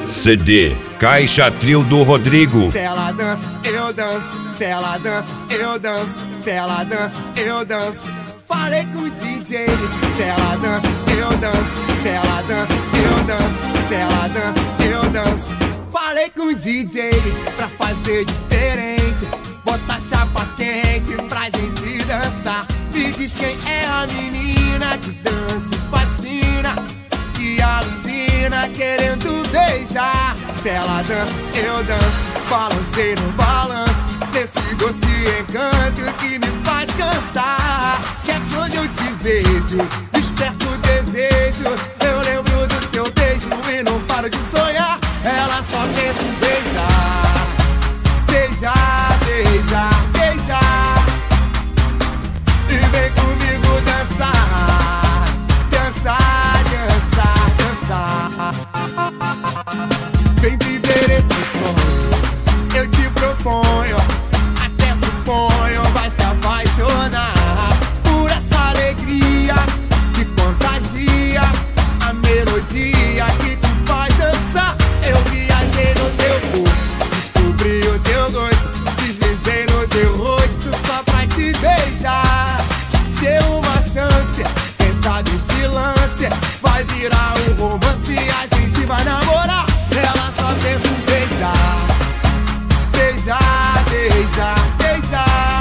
CD Caixa Trio do Rodrigo. Se ela dança, eu danço. Se ela dança, eu danço. Se ela dança, eu danço. Falei com o DJ. Se ela dança, eu danço. Se ela dança, eu danço. Se ela dança, eu danço. Falei com o DJ pra fazer diferente. Bota chapa quente pra gente dançar. Me diz quem é a menina que dança e fascina, que alucina querendo beijar. Se ela dança, eu danço. Balancei no balanço desse doce encanto que me faz cantar. Que é quando eu te vejo, desperto o desejo. Eu lembro do seu beijo e não paro de sonhar. Ela só pensa em beijar, beijar, beijar, beijar. E vem comigo dançar, dançar, dançar, dançar. Vem viver esse sonho, eu te proponho. Até suponho, vai se apaixonar por essa alegria que contagia, a melodia que te faz dançar. Eu viajei no teu corpo, descobri o teu gosto, deslizei no teu rosto só pra te beijar. Deu uma chance, quem sabe se lance, vai virar um romance e a gente vai namorar. Ela só pensa em beijar, beijar, beijar, beijar.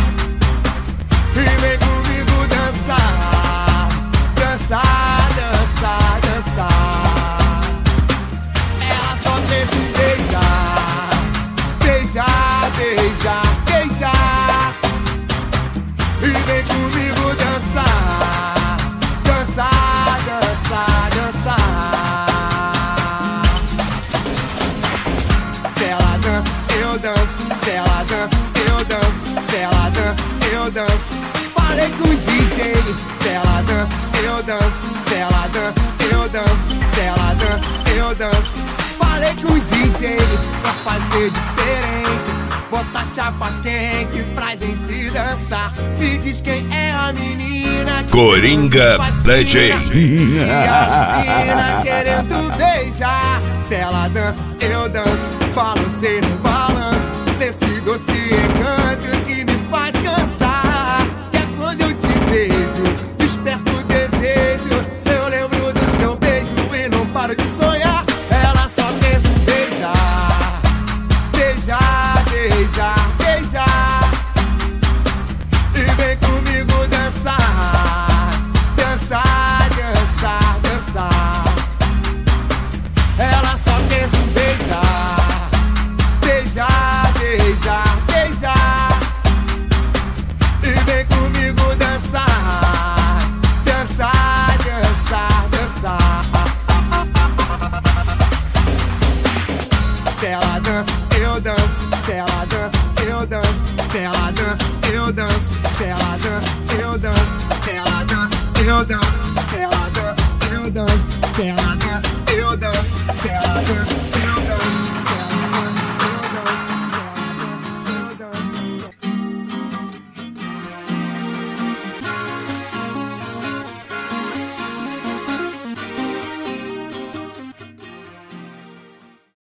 E vem comigo dançar, dançar, dançar, dançar. Ela só pensa em beijar, beijar, beijar, beijar. E vem comigo dançar, dançar, dançar, dançar. Se ela dança, eu danço. Se ela dança, eu danço. Se ela dança, eu danço. Falei com o DJ. Se ela dança, eu danço. Se ela dança, eu danço. Se ela dança, eu danço. Falei com o DJ pra fazer diferente. Bota chapa quente pra gente dançar. Me diz quem é a menina que Coringa DJ. que alucina querendo beijar. Se ela dança, eu danço. Balancei no balanço desse doce encanto que me faz cantar. Que é quando eu te vejo, desperto o desejo. Eu lembro do seu beijo e não paro de sonhar. Ela só pensa em beijar, beijar, beijar, beijar. E vem comigo dançar, dançar, dançar, dançar. Ela só pensa em beijar, beijar, beijar, beijar. E vem comigo dançar, dançar, dançar, dançar. Se ela dança, eu danço. Se ela dança, eu danço. Se ela dança, eu danço. Se ela dança, eu danço. Se ela dança, eu danço. Se ela dança, eu danço. Se ela dança, eu danço. Se ela dança, eu danço.